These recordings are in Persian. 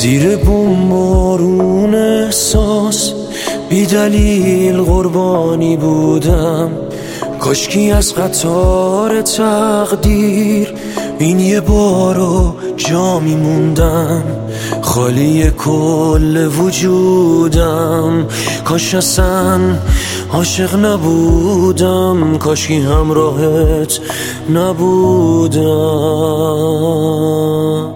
زیر بمبارون احساس بی دلیل قربانی بودم. کاشکی از قطار تقدیر این یه بارو جا میموندم، خالی کل وجودم. کاش اصلا عاشق نبودم، کاشکی همراهت نبودم.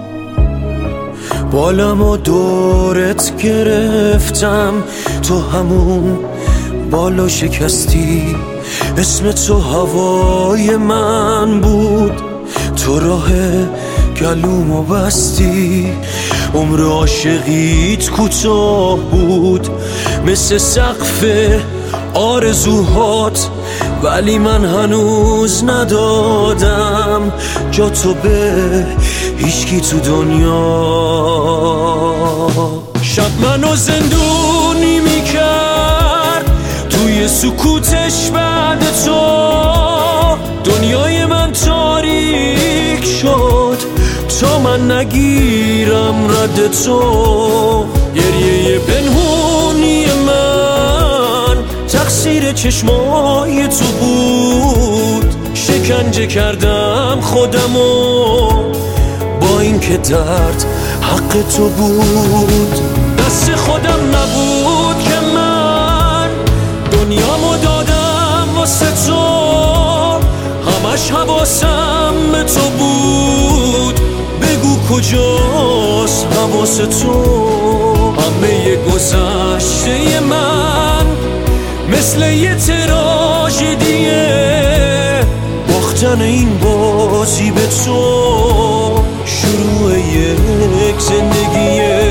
بالمو دورت گرفتم، تو همون بالو شکستی. اسم تو هوای من بود، تو راه گلومو بستی. عمر عاشقیت کوتاه بود مثل سقف آرزوهات، ولی من هنوز ندادم جا تو به هیچکی تو دنیا. شب منو زندونی میکرد توی سکوتش بعد تو. دنیای من تاریک شد تا من نگیرم رد تو. گریه پنهونی من تقصیر چشمای تو بود. شکنجه کردم خودمو با اینکه درد حق تو بود. دست خودم نبود که من دنیامو دادم واسه تو، همش حواسم به تو بود. بگو کجاست حواس تو؟ همه گذشته من مثل یه تراژدیه، باختن این بازی به تو شروع یک زندگیه.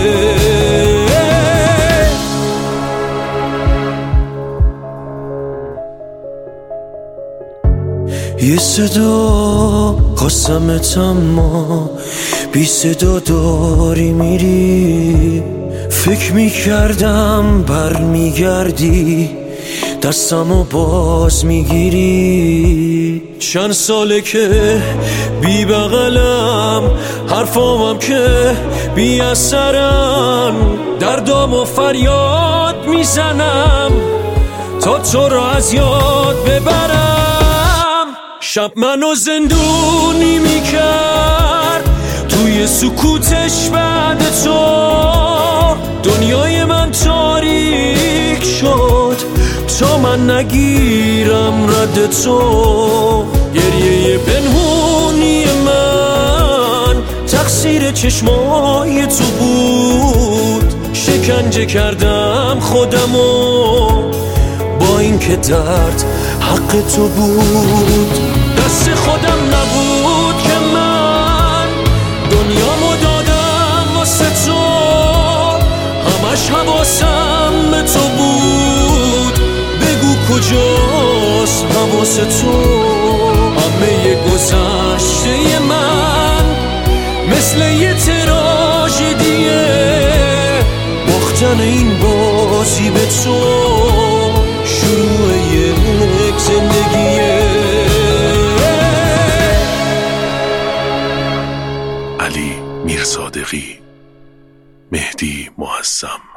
یه صدا قسمت اما بی صدا داری میری. فکر میکردم بر میگردی، دستمو باز میگیری. چند ساله که بی بغلم، حرفامم که بی اثرن. دردامو فریاد میزنم تا تو رو از یاد ببرم. شب منو زندونی میکرد توی سکوتش بعد تو. دنیای من تاریک شد تا من نگیرم رد تو. گریه پنهونی من تقصیر چشمای تو بود. شکنجه کردم خودمو با اینکه درد حق تو بود. دست خودم نبود که من دنیامو دادم واسه تو، همش حواسم به تو بود. بگو کجاست حواس تو؟ همه گذشته من مثل یه تراژدیه، باختن این بازی به تو شروع یک زندگیه. علی میرصادقی، مهدی معظم.